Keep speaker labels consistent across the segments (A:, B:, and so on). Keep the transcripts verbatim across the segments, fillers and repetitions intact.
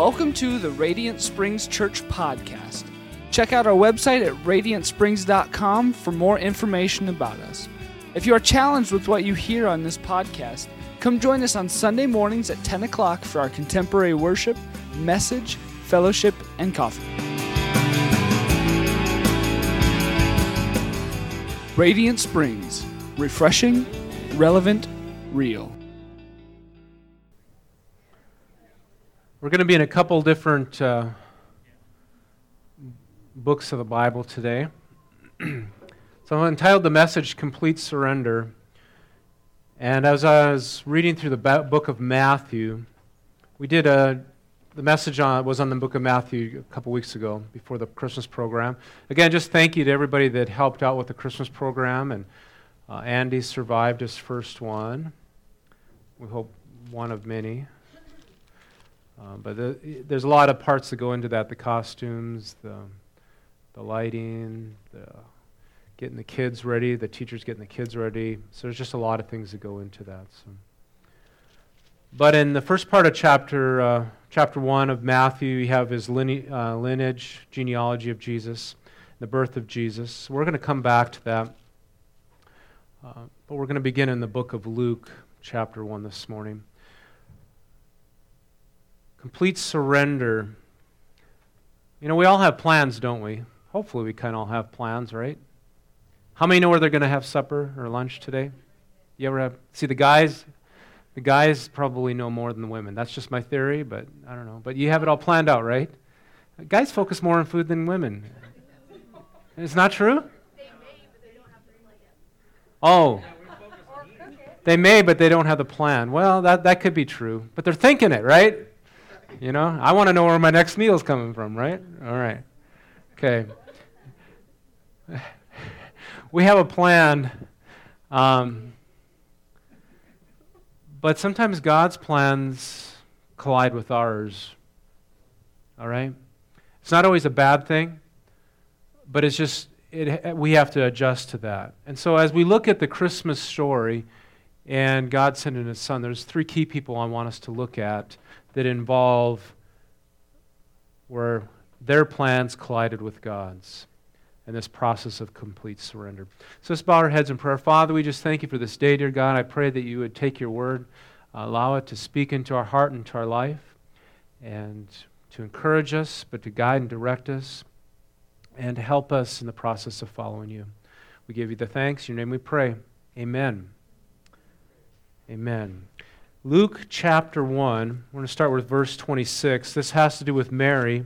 A: Welcome to the Radiant Springs Church podcast. Check out our website at radiant springs dot com for more information about us. If you are challenged with what you hear on this podcast, come join us on Sunday mornings at ten o'clock for our contemporary worship, message, fellowship, and coffee. Radiant Springs, refreshing, relevant, real.
B: We're going to be in a couple different uh, books of the Bible today. So I've entitled the message, Complete Surrender. And as I was reading through the book of Matthew, we did a, the message on, was on the book of Matthew a couple weeks ago before the Christmas program. Again, just thank you to everybody that helped out with the Christmas program. And uh, Andy survived his first one. We hope one of many. Uh, but the, there's a lot of parts that go into that, the costumes, the the lighting, the getting the kids ready, the teachers getting the kids ready. So there's just a lot of things that go into that. So. But in the first part of chapter uh, chapter one of Matthew, you have his line, uh, lineage, genealogy of Jesus, the birth of Jesus. We're going to come back to that. Uh, but we're going to begin in the book of Luke, chapter one this morning. Complete surrender. You know, we all have plans, don't we? Hopefully we kind of all have plans, right? How many know where they're going to have supper or lunch today? You ever have? See, the guys, the guys probably know more than the women. That's just my theory, but I don't know. But you have it all planned out, right? Guys focus more on food than women. It's not true? They may, but they don't have the plan yet. Oh. They may, but they don't have the plan. Well, that, that could be true. But they're thinking it, right? You know, I want to know where my next meal is coming from, right? All right. Okay. We have a plan, um, but sometimes God's plans collide with ours, all right? It's not always a bad thing, but it's just, it, we have to adjust to that. And so as we look at the Christmas story and God sending His Son, there's three key people I want us to look at that involve where their plans collided with God's and this process of complete surrender. So let's bow our heads in prayer. Father, we just thank you for this day, dear God. I pray that you would take your word, uh, allow it to speak into our heart and to our life, and to encourage us, but to guide and direct us, and to help us in the process of following you. We give you the thanks. In your name we pray. Amen. Amen. Luke chapter one, we're going to start with verse twenty-six. This has to do with Mary.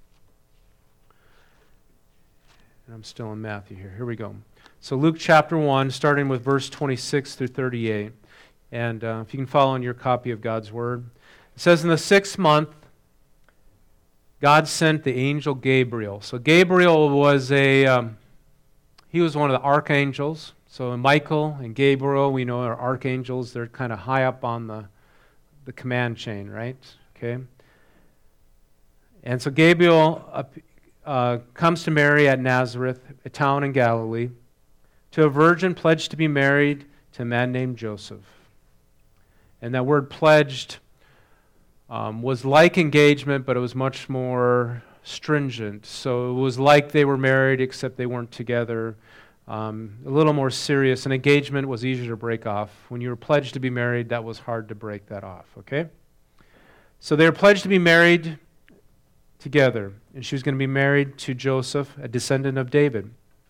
B: And I'm still in Matthew here. Here we go. So Luke chapter one, starting with verse twenty-six through thirty-eight. And uh, if you can follow in your copy of God's Word. It says, in the sixth month, God sent the angel Gabriel. So Gabriel was a, um, he was one of the archangels. So Michael and Gabriel, we know are archangels. They're kind of high up on the, the command chain, right? Okay. And so Gabriel uh, uh, comes to Mary at Nazareth, a town in Galilee, to a virgin pledged to be married to a man named Joseph. And that word pledged um, was like engagement, but it was much more stringent. So it was like they were married, except they weren't together. Um, a little more serious. An engagement was easier to break off. When you were pledged to be married, that was hard to break that off, okay? So they were pledged to be married together, and she was going to be married to Joseph, a descendant of David.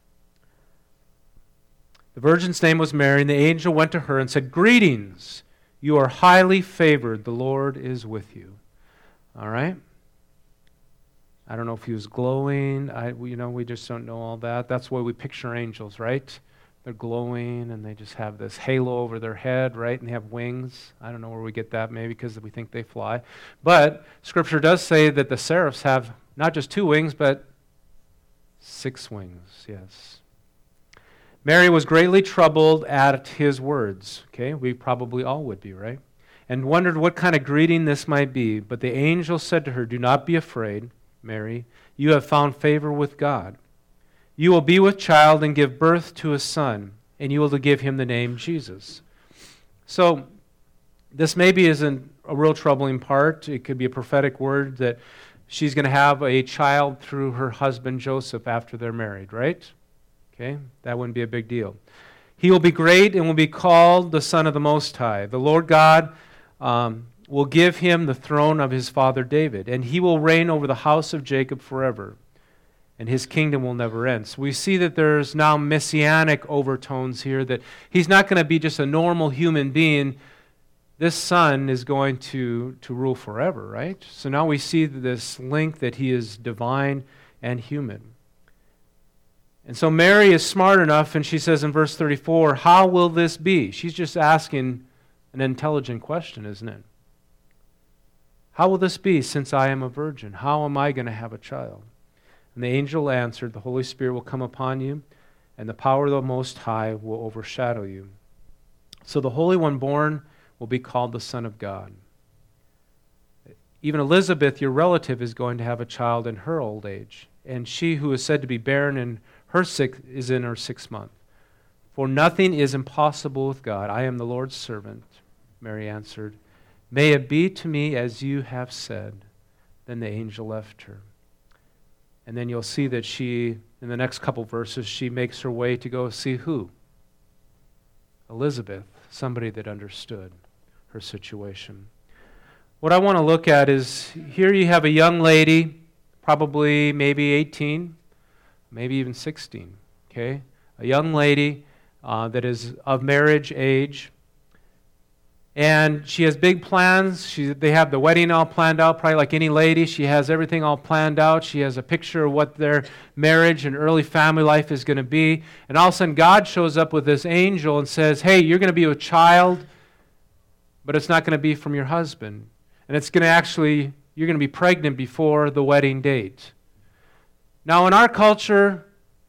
B: The virgin's name was Mary, and the angel went to her and said, "Greetings, you are highly favored, the Lord is with you." All right? I don't know if he was glowing. I, you know, we just don't know all that. That's why we picture angels, right? They're glowing, and they just have this halo over their head, right? And they have wings. I don't know where we get that, maybe because we think they fly. But Scripture does say that the seraphs have not just two wings, but six wings, yes. Mary was greatly troubled at his words. Okay, we probably all would be, right? And wondered what kind of greeting this might be. But the angel said to her, "Do not be afraid, Mary, you have found favor with God. You will be with child and give birth to a son, and you will give him the name Jesus." So this maybe isn't a real troubling part. It could be a prophetic word that she's going to have a child through her husband Joseph after they're married, right? Okay, that wouldn't be a big deal. He will be great and will be called the Son of the Most High. The Lord God um, will give him the throne of his father David, and he will reign over the house of Jacob forever, and his kingdom will never end. So we see that there's now messianic overtones here, that he's not going to be just a normal human being. This son is going to, to rule forever, right? So now we see this link that he is divine and human. And so Mary is smart enough, and she says in verse thirty-four, how will this be? She's just asking an intelligent question, isn't it? How will this be since I am a virgin? How am I going to have a child? And the angel answered, the Holy Spirit will come upon you, and the power of the Most High will overshadow you. So the Holy One born will be called the Son of God. Even Elizabeth, your relative, is going to have a child in her old age, and she who is said to be barren in her six, is in her sixth month. For nothing is impossible with God. I am the Lord's servant, Mary answered. May it be to me as you have said. Then the angel left her. And then you'll see that she, in the next couple verses, she makes her way to go see who? Elizabeth, somebody that understood her situation. What I want to look at is, here you have a young lady, probably maybe eighteen, maybe even sixteen, okay? A young lady uh, that is of marriage age, and she has big plans. She, they have the wedding all planned out, probably like any lady. She has everything all planned out. She has a picture of what their marriage and early family life is going to be. And all of a sudden, God shows up with this angel and says, hey, you're going to be a child, but it's not going to be from your husband. And it's going to actually, you're going to be pregnant before the wedding date. Now, in our culture,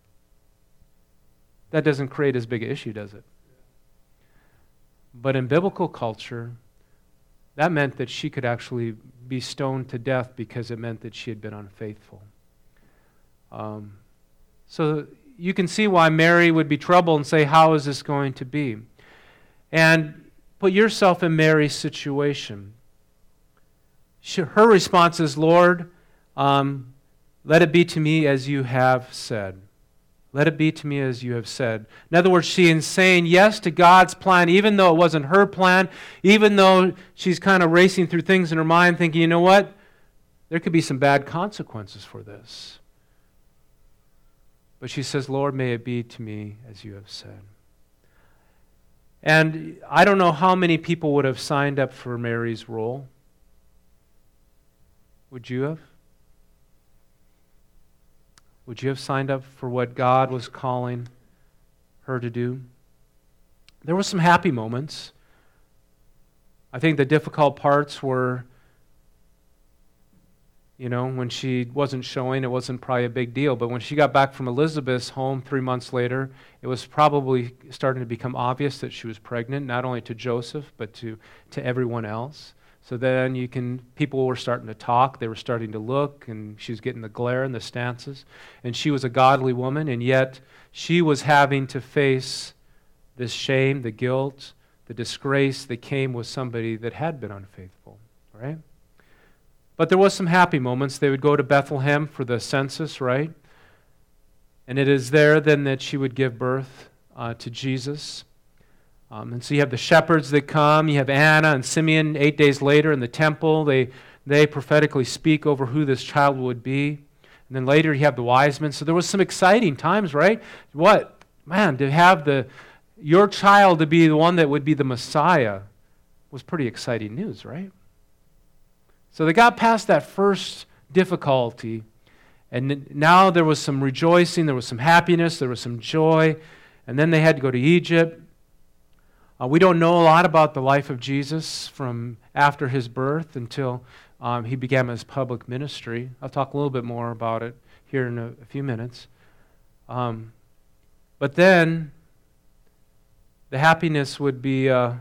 B: that doesn't create as big an issue, does it? But in biblical culture, that meant that she could actually be stoned to death because it meant that she had been unfaithful. Um, so you can see why Mary would be troubled and say, how is this going to be? And put yourself in Mary's situation. She, her response is, Lord, um, let it be to me as you have said. Let it be to me as you have said. In other words, she is saying yes to God's plan, even though it wasn't her plan, even though she's kind of racing through things in her mind, thinking, you know what? There could be some bad consequences for this. But she says, Lord, may it be to me as you have said. And I don't know how many people would have signed up for Mary's role. Would you have? Would you have signed up for what God was calling her to do? There were some happy moments. I think the difficult parts were, you know, when she wasn't showing, it wasn't probably a big deal. But when she got back from Elizabeth's home three months later, it was probably starting to become obvious that she was pregnant, not only to Joseph, but to, to everyone else. So then you can, people were starting to talk, they were starting to look, and she was getting the glare and the stances. And she was a godly woman, and yet she was having to face this shame, the guilt, the disgrace that came with somebody that had been unfaithful, right? But there was some happy moments. They would go to Bethlehem for the census, right? And it is there then that she would give birth uh, to Jesus. Um, and so you have the shepherds that come. You have Anna and Simeon eight days later in the temple. They they prophetically speak over who this child would be. And then later you have the wise men. So there was some exciting times, right? What? Man, to have the your child to be the one that would be the Messiah was pretty exciting news, right? So they got past that first difficulty. And now there was some rejoicing. There was some happiness. There was some joy. And then they had to go to Egypt. Uh, we don't know a lot about the life of Jesus from after his birth until um, he began his public ministry. I'll talk a little bit more about it here in a, a few minutes. Um, but then the happiness would be uh,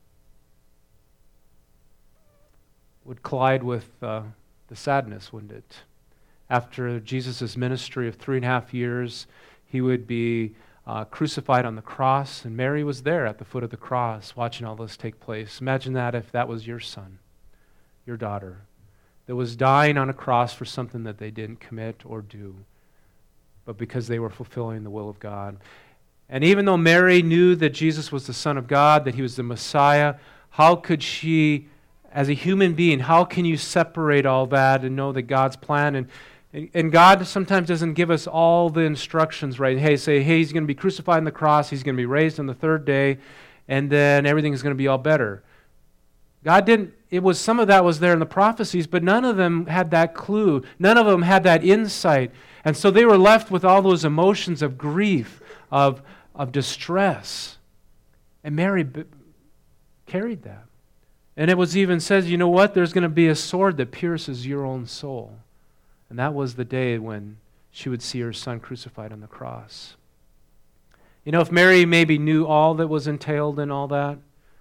B: would collide with uh, the sadness, wouldn't it? After Jesus' ministry of three and a half years, he would be Uh, crucified on the cross, and Mary was there at the foot of the cross watching all this take place. Imagine that if that was your son. your daughter, that was dying on a cross for something that they didn't commit or do, but because they were fulfilling the will of God. And even though Mary knew that Jesus was the Son of God, that he was the Messiah, how could she, as a human being, how can you separate all that and know that God's plan? And, and God sometimes doesn't give us all the instructions, right? Hey, say, hey, he's going to be crucified on the cross, he's going to be raised on the third day, and then everything is going to be all better. God didn't, it was, some of that was there in the prophecies, but none of them had that clue. None of them had that insight. And so they were left with all those emotions of grief, of, of distress. And Mary b- carried that. And it was even says, you know what? There's going to be a sword that pierces your own soul. And that was the day when she would see her son crucified on the cross. You know, if Mary maybe knew all that was entailed in all that,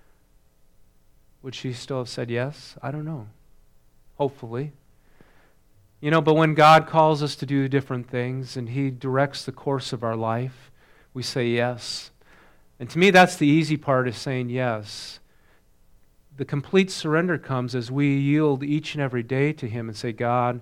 B: would she still have said yes? I don't know. Hopefully. You know, but when God calls us to do different things and he directs the course of our life, we say yes. And to me, that's the easy part, is saying yes. The complete surrender comes as we yield each and every day to him and say, God,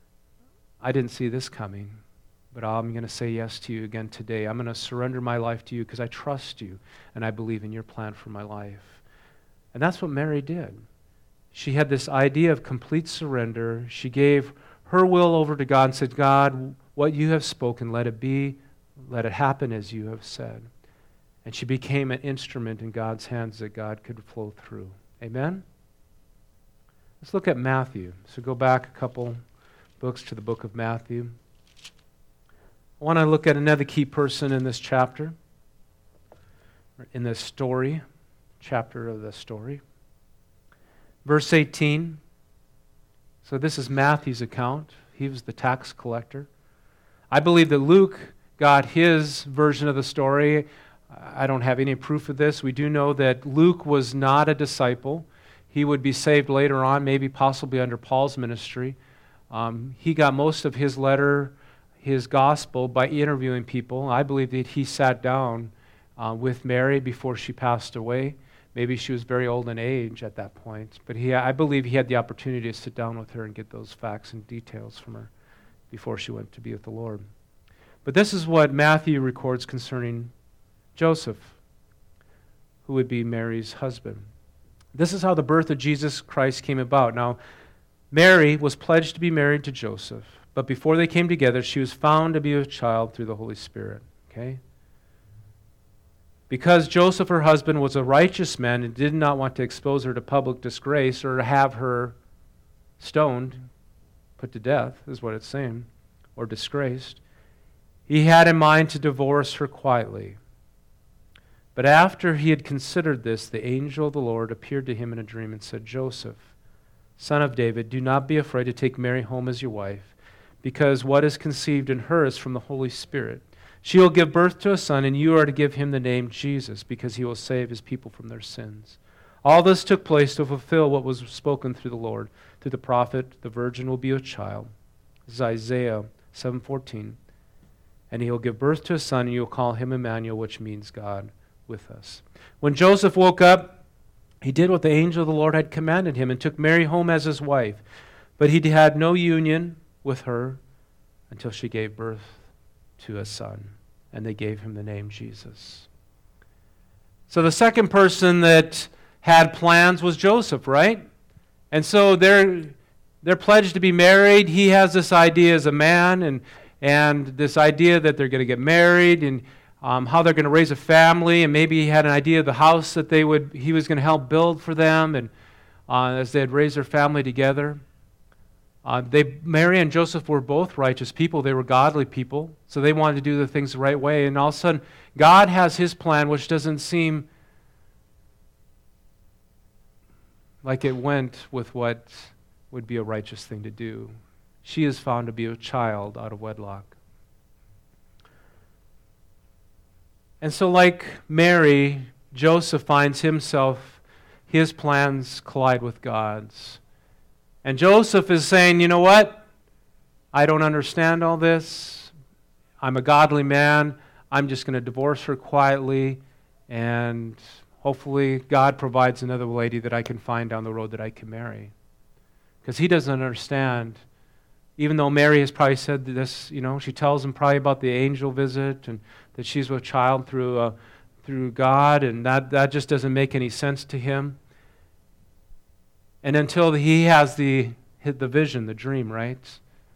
B: I didn't see this coming, but I'm going to say yes to you again today. I'm going to surrender my life to you because I trust you and I believe in your plan for my life. And that's what Mary did. She had this idea of complete surrender. She gave her will over to God and said, God, what you have spoken, let it be, let it happen as you have said. And she became an instrument in God's hands that God could flow through. Amen? Let's look at Matthew. So go back a couple books to the book of Matthew. I want to look at another key person in this chapter, in this story, chapter of the story. Verse eighteen. So this is Matthew's account. He was the tax collector. I believe that Luke got his version of the story. I don't have any proof of this. We do know that Luke was not a disciple. He would be saved later on, maybe possibly under Paul's ministry. Um, he got most of his letter, his gospel, by interviewing people. I believe that he sat down uh, with Mary before she passed away. Maybe she was very old in age at that point. But he, I believe he had the opportunity to sit down with her and get those facts and details from her before she went to be with the Lord. But this is what Matthew records concerning Joseph, who would be Mary's husband. This is how the birth of Jesus Christ came about. Now, Mary was pledged to be married to Joseph, but before they came together, she was found to be with child through the Holy Spirit. Okay? Because Joseph, her husband, was a righteous man and did not want to expose her to public disgrace or to have her stoned, put to death, is what it's saying, or disgraced, he had in mind to divorce her quietly. But after he had considered this, the angel of the Lord appeared to him in a dream and said, Joseph, son of David, do not be afraid to take Mary home as your wife, because what is conceived in her is from the Holy Spirit. She will give birth to a son, and you are to give him the name Jesus, because he will save his people from their sins. All this took place to fulfill what was spoken through the Lord. Through the prophet, the virgin will be a child. This is Isaiah seven fourteen. And he will give birth to a son, and you will call him Emmanuel, which means God with us. When Joseph woke up, he did what the angel of the Lord had commanded him and took Mary home as his wife. But he had no union with her until she gave birth to a son, and they gave him the name Jesus. So the second person that had plans was Joseph, right? And so they're they're pledged to be married. He has this idea as a man, and and this idea that they're going to get married, and um, how they're going to raise a family, and maybe he had an idea of the house that they would he was going to help build for them, and uh, as they'd raise their family together. Uh, they, Mary and Joseph were both righteous people. They were godly people, so they wanted to do the things the right way. And all of a sudden, God has his plan, which doesn't seem like it went with what would be a righteous thing to do. She is found to be a child out of wedlock. And so like Mary, Joseph finds himself, his plans collide with God's. And Joseph is saying, you know what? I don't understand all this. I'm a godly man. I'm just going to divorce her quietly, and hopefully God provides another lady that I can find down the road that I can marry. because he doesn't understand. Even though Mary has probably said this, you know, she tells him probably about the angel visit and that she's with child through uh, through God, and that, that just doesn't make any sense to him. And until he has the the vision, the dream, right?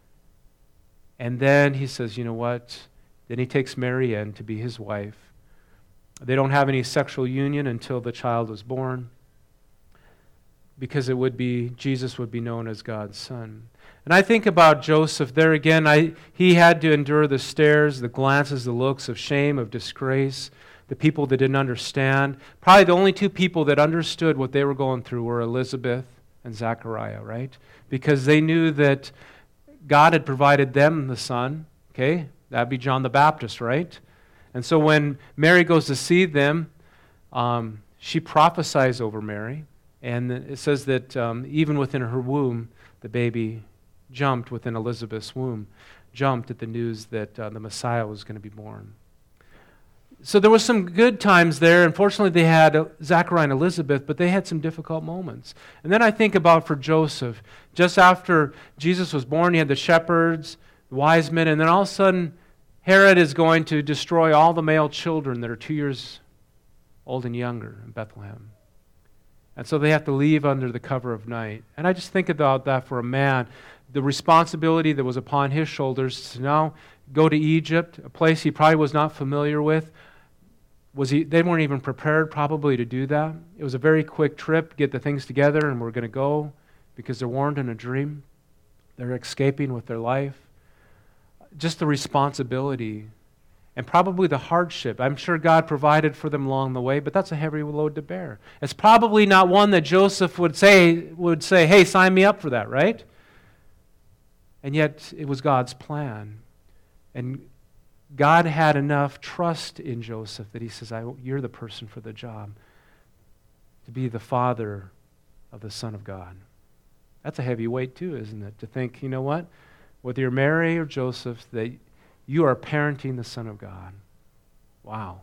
B: And then he says, you know what? Then he takes Mary in to be his wife. They don't have any sexual union until the child was born, because it would be, Jesus would be known as God's son. And I think about Joseph there again. I, he had to endure the stares, the glances, the looks of shame, of disgrace, the people that didn't understand. Probably the only two people that understood what they were going through were Elizabeth and Zechariah, right? Because they knew that God had provided them the son, okay? That'd be John the Baptist, right? And so when Mary goes to see them, um, she prophesies over Mary. And it says that um, even within her womb, the baby jumped within Elizabeth's womb, jumped at the news that uh, the Messiah was going to be born. So there was some good times there. Unfortunately, they had Zechariah and Elizabeth, but they had some difficult moments. And then I think about for Joseph, just after Jesus was born, he had the shepherds, the wise men, and then all of a sudden, Herod is going to destroy all the male children that are two years old and younger in Bethlehem. And so they have to leave under the cover of night. And I just think about that for a man, the responsibility that was upon his shoulders to now go to Egypt, a place he probably was not familiar with. Was he? They weren't even prepared probably to do that. It was a very quick trip, get the things together, and we're going to go because they're warned in a dream. They're escaping with their life. Just the responsibility and probably the hardship. I'm sure God provided for them along the way, but that's a heavy load to bear. It's probably not one that Joseph would say, would say, hey, sign me up for that, right? And yet it was God's plan. And God had enough trust in Joseph that he says, I, you're the person for the job, to be the father of the Son of God. That's a heavy weight too, isn't it? To think, you know what? Whether you're Mary or Joseph, that you are parenting the Son of God. Wow.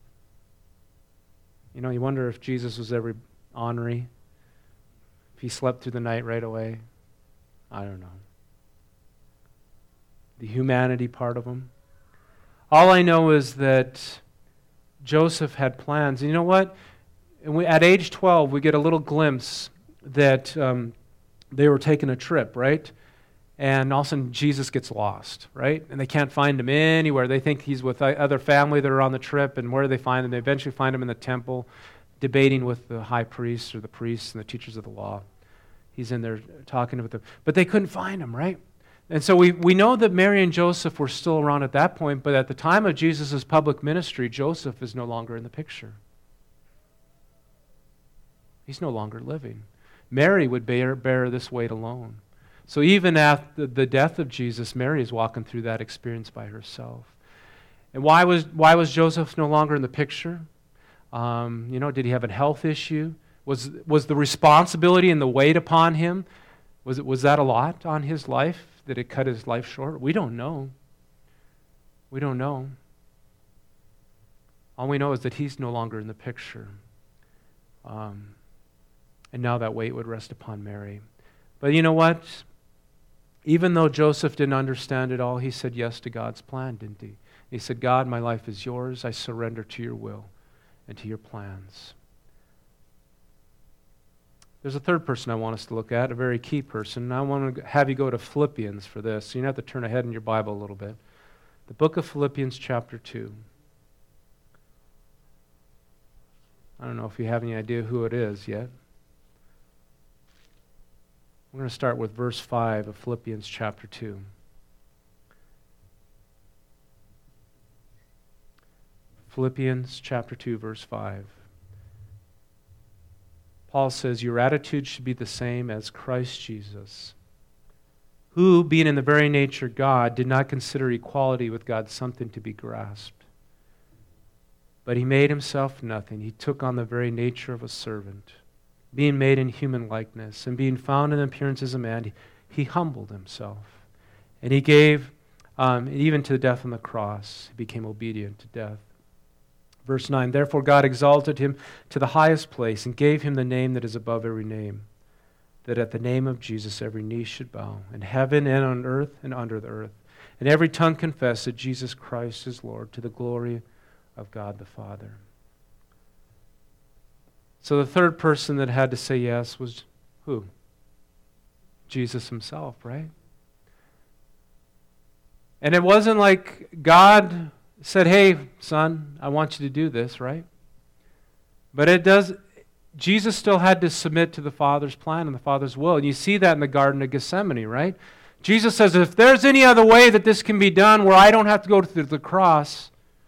B: You know, you wonder if Jesus was ever ornery, if he slept through the night right away. I don't know. The humanity part of him. All I know is that Joseph had plans. And you know what? And we, at age twelve, we get a little glimpse that um, they were taking a trip, right? And all of a sudden, Jesus gets lost, right? And they can't find him anywhere. They think he's with other family that are on the trip, and where do they find him? They eventually find him in the temple, debating with the high priests or the priests and the teachers of the law. He's in there talking with them. But they couldn't find him, right? And so we, we know that Mary and Joseph were still around at that point, but at the time of Jesus' public ministry, Joseph is no longer in the picture. He's no longer living. Mary would bear, bear this weight alone. So even after the death of Jesus, Mary is walking through that experience by herself. And why was why was Joseph no longer in the picture? Um, you know, did he have a health issue? Was was the responsibility and the weight upon him? Was it was that a lot on his life? Did it cut his life short? We don't know. We don't know. All we know is that he's no longer in the picture. Um, and now that weight would rest upon Mary. But you know what? Even though Joseph didn't understand it all, he said yes to God's plan, didn't he? He said, God, my life is yours. I surrender to your will and to your plans. There's a third person I want us to look at, a very key person. And I want to have you go to Philippians for this. So you have to turn ahead in your Bible a little bit. The book of Philippians chapter two. I don't know if you have any idea who it is yet. We're going to start with verse five of Philippians chapter two. Philippians chapter two, verse five. Paul says, your attitude should be the same as Christ Jesus, who, being in the very nature God, did not consider equality with God something to be grasped. But he made himself nothing. He took on the very nature of a servant, being made in human likeness, and being found in appearance as a man, he humbled himself. And he gave, um, even to the death on the cross, he became obedient to death. Verse nine, therefore God exalted him to the highest place and gave him the name that is above every name, that at the name of Jesus every knee should bow, in heaven and on earth and under the earth, and every tongue confess that Jesus Christ is Lord, to the glory of God the Father. So the third person that had to say yes was who? Jesus himself, right? And it wasn't like God said, hey, son, I want you to do this, right? But it does, Jesus still had to submit to the Father's plan and the Father's will. And you see that in the Garden of Gethsemane, right? Jesus says, if there's any other way that this can be done where I don't have to go to the cross,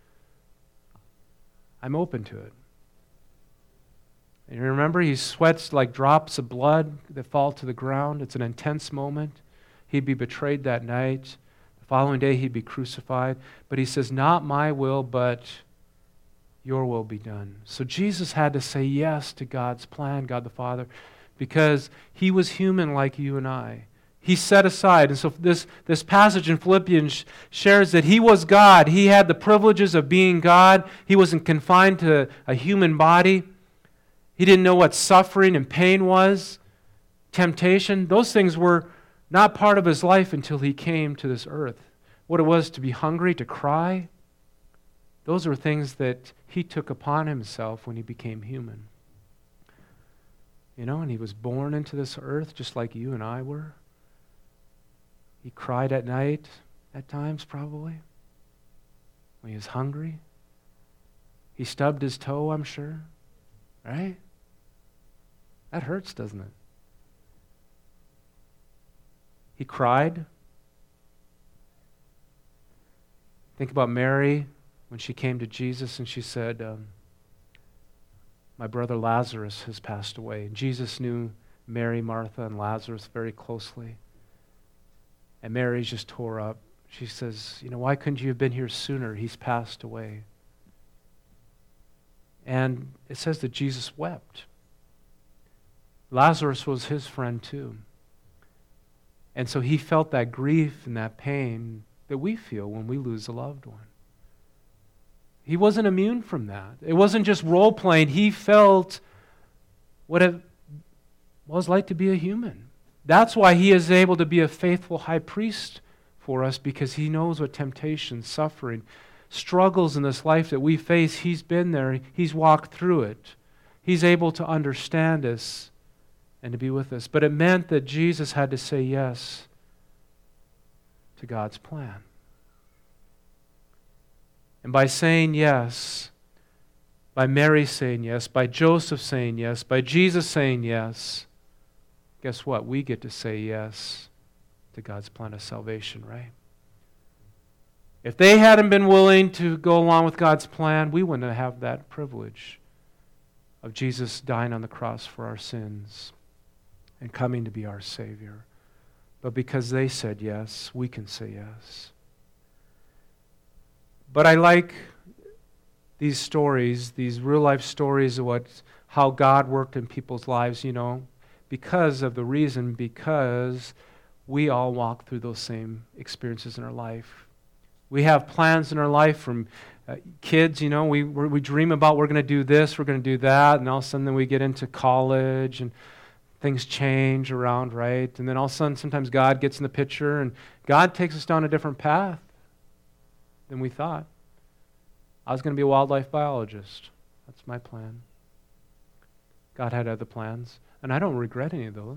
B: I'm open to it. And you remember, he sweats like drops of blood that fall to the ground. It's an intense moment. He'd be betrayed that night. The following day, he'd be crucified. But he says, not my will, but your will be done. So Jesus had to say yes to God's plan, God the Father, because he was human like you and I. He set aside. And so this, this passage in Philippians shares that he was God. He had the privileges of being God. He wasn't confined to a human body. He didn't know what suffering and pain was, temptation. Those things were not part of his life until he came to this earth. What it was to be hungry, to cry, those are things that he took upon himself when he became human. You know, and he was born into this earth just like you and I were. He cried at night, at times probably, when he was hungry. He stubbed his toe, I'm sure. Right? That hurts, doesn't it? He cried. Think about Mary when she came to Jesus and she said, um, my brother Lazarus has passed away. And Jesus knew Mary, Martha, and Lazarus very closely. And Mary just tore up. She says, you know, why couldn't you have been here sooner? He's passed away. And it says that Jesus wept. Lazarus was his friend too. And so he felt that grief and that pain that we feel when we lose a loved one. He wasn't immune from that. It wasn't just role-playing. He felt what it was like to be a human. That's why he is able to be a faithful high priest for us, because he knows what temptation, suffering, struggles in this life that we face. He's been there. He's walked through it. He's able to understand us and to be with us. But it meant that Jesus had to say yes to God's plan. And by saying yes, by Mary saying yes, by Joseph saying yes, by Jesus saying yes, guess what? We get to say yes to God's plan of salvation, right? If they hadn't been willing to go along with God's plan, we wouldn't have that privilege of Jesus dying on the cross for our sins and coming to be our Savior. But because they said yes, we can say yes. But I like these stories, these real-life stories of what, how God worked in people's lives, you know, because of the reason, because we all walk through those same experiences in our life. We have plans in our life from uh, kids, you know, we we dream about we're going to do this, we're going to do that, and all of a sudden then we get into college and things change around, right? And then all of a sudden sometimes God gets in the picture and God takes us down a different path than we thought. I was going to be a wildlife biologist. That's my plan. God had other plans, and I don't regret any of those.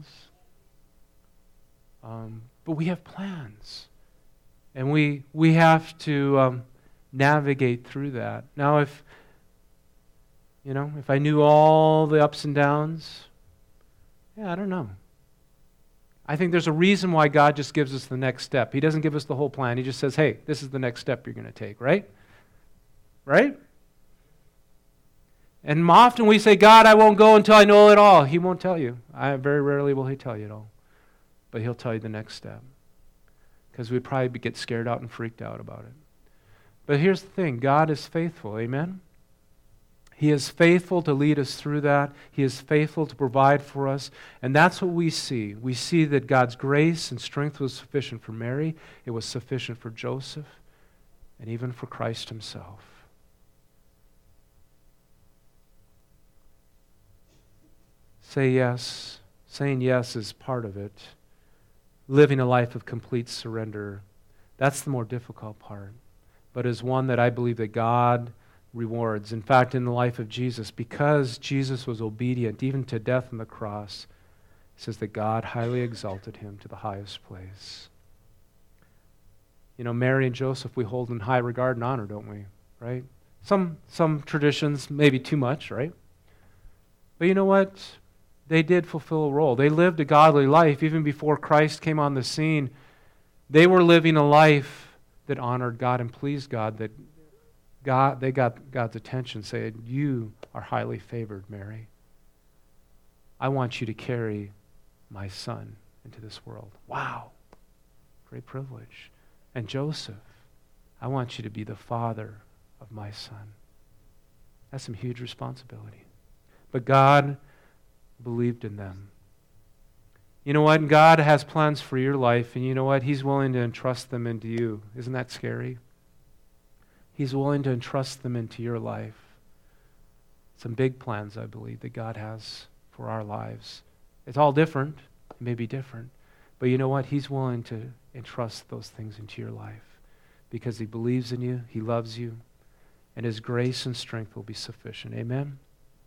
B: Um, but we have plans. And we we have to um, navigate through that. Now, if you know, if I knew all the ups and downs, yeah, I don't know. I think there's a reason why God just gives us the next step. He doesn't give us the whole plan. He just says, "Hey, this is the next step you're going to take." Right? Right? And often we say, "God, I won't go until I know it all." He won't tell you. I very rarely will He tell you it all, but He'll tell you the next step. Because we'd probably get scared out and freaked out about it. But here's the thing. God is faithful. Amen? He is faithful to lead us through that. He is faithful to provide for us. And that's what we see. We see that God's grace and strength was sufficient for Mary. It was sufficient for Joseph. And even for Christ Himself. Say yes. Saying yes is part of it. Living a life of complete surrender, that's the more difficult part, but is one that I believe that God rewards. In fact, in the life of Jesus, because Jesus was obedient even to death on the cross, it says that God highly exalted him to the highest place. You know, Mary and Joseph we hold in high regard and honor, don't we? Right? Some some traditions, maybe too much, right? But you know what? They did fulfill a role. They lived a godly life even before Christ came on the scene. They were living a life that honored God and pleased God, that God they got God's attention, saying, "You are highly favored, Mary. I want you to carry my son into this world." Wow. Great privilege. And Joseph, I want you to be the father of my son. That's some huge responsibility. But God believed in them. You know what? God has plans for your life, and you know what? He's willing to entrust them into you. Isn't that scary? He's willing to entrust them into your life. Some big plans, I believe, that God has for our lives. It's all different. It may be different. But you know what? He's willing to entrust those things into your life because he believes in you, he loves you, and his grace and strength will be sufficient. Amen?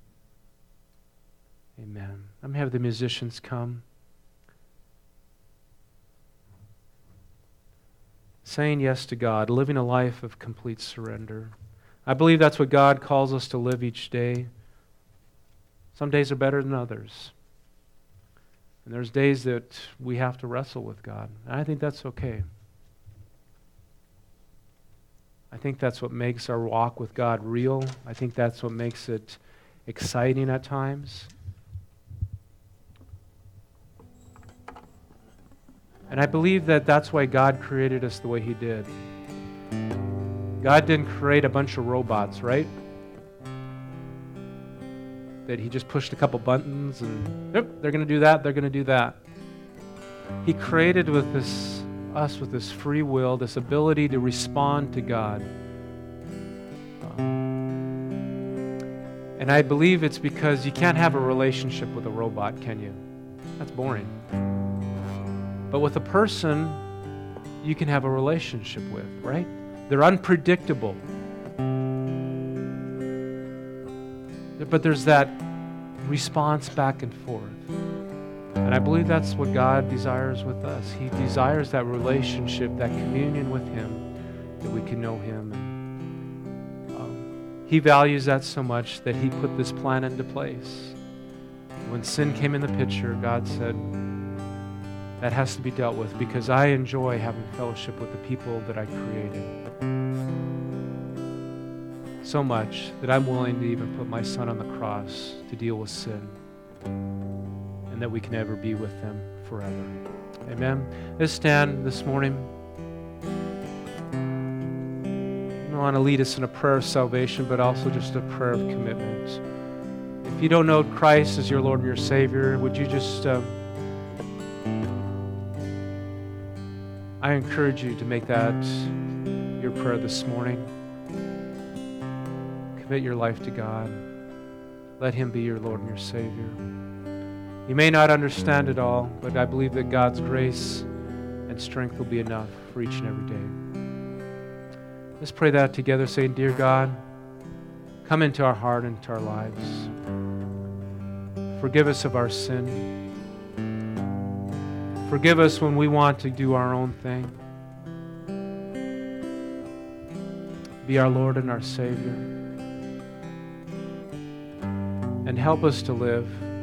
B: Amen. I'm going to have the musicians come. Saying yes to God, living a life of complete surrender. I believe that's what God calls us to live each day. Some days are better than others. And there's days that we have to wrestle with God. And I think that's okay. I think that's what makes our walk with God real. I think that's what makes it exciting at times. And I believe that that's why God created us the way he did. God didn't create a bunch of robots, right? That he just pushed a couple buttons and yep, they're going to do that, they're going to do that. He created with this us with this free will, this ability to respond to God. And I believe it's because you can't have a relationship with a robot, can you? That's boring. But with a person, you can have a relationship with, right? They're unpredictable. But there's that response back and forth. And I believe that's what God desires with us. He desires that relationship, that communion with him, that we can know him. And, um, he values that so much that he put this plan into place. When sin came in the picture, God said, that has to be dealt with because I enjoy having fellowship with the people that I created. So much that I'm willing to even put my son on the cross to deal with sin and that we can ever be with them forever. Amen. Let's stand this morning. I want to lead us in a prayer of salvation, but also just a prayer of commitment. If you don't know Christ as your Lord and your Savior, would you just... Uh, I encourage you to make that your prayer this morning. Commit your life to God. Let him be your Lord and your Savior. You may not understand it all, but I believe that God's grace and strength will be enough for each and every day. Let's pray that together, saying, Dear God, come into our heart and into our lives. Forgive us of our sin. Forgive us when we want to do our own thing. Be our Lord and our Savior. And help us to live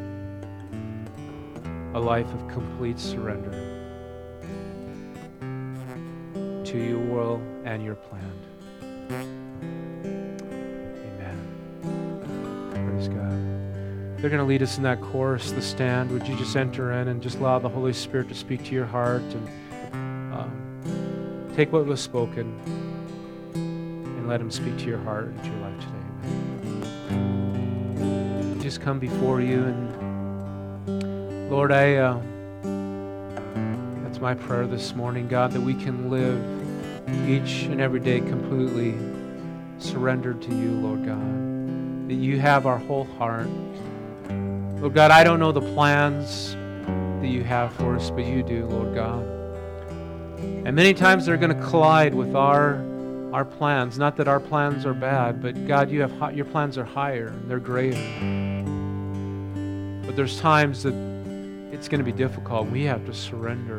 B: a life of complete surrender to your will and your plan. Amen. Praise God. They're going to lead us in that chorus, the stand. Would you just enter in and just allow the Holy Spirit to speak to your heart and um, take what was spoken and let him speak to your heart and to your life today. Amen. Just come before you and Lord, I uh, that's my prayer this morning, God, that we can live each and every day completely surrendered to you, Lord God, that you have our whole heart. Lord God, I don't know the plans that you have for us, but you do, Lord God. And many times they're going to collide with our our plans. Not that our plans are bad, but God, you have hi- your plans are higher and they're greater. But there's times that it's going to be difficult. We have to surrender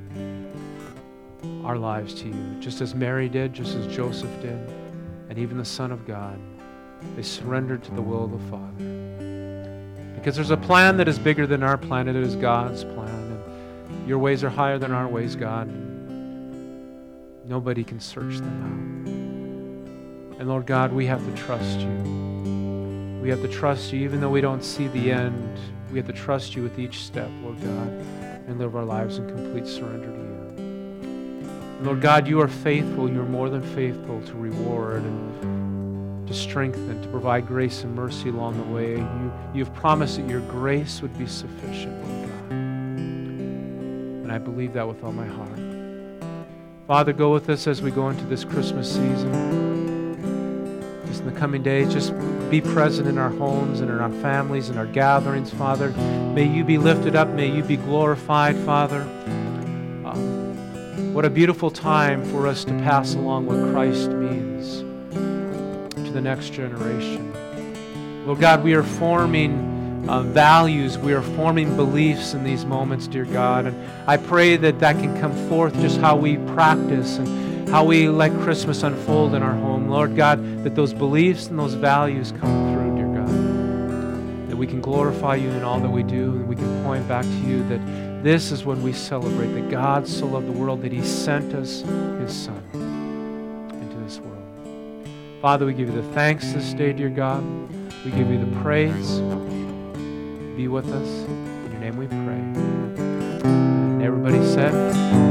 B: our lives to you, just as Mary did, just as Joseph did, and even the Son of God. They surrendered to the will of the Father. Because there's a plan that is bigger than our plan. It is God's plan. And your ways are higher than our ways, God. Nobody can search them out. And Lord God, we have to trust you. We have to trust you even though we don't see the end. We have to trust you with each step, Lord God, and live our lives in complete surrender to you. And Lord God, you are faithful. You are more than faithful to reward and to strengthen, to provide grace and mercy along the way. You, you have promised that your grace would be sufficient, Lord God. And I believe that with all my heart. Father, go with us as we go into this Christmas season. Just in the coming days, just be present in our homes and in our families and our gatherings, Father. May you be lifted up. May you be glorified, Father. Um, what a beautiful time for us to pass along what Christ means to the next generation. Lord God, we are forming Uh, values, we are forming beliefs in these moments, dear God, and I pray that that can come forth just how we practice and how we let Christmas unfold in our home. Lord God, that those beliefs and those values come through, dear God, that we can glorify you in all that we do, and we can point back to you that this is when we celebrate that God so loved the world that he sent us his Son into this world. Father, we give you the thanks this day, dear God. We give you the praise. Be with us. In your name we pray. And everybody said,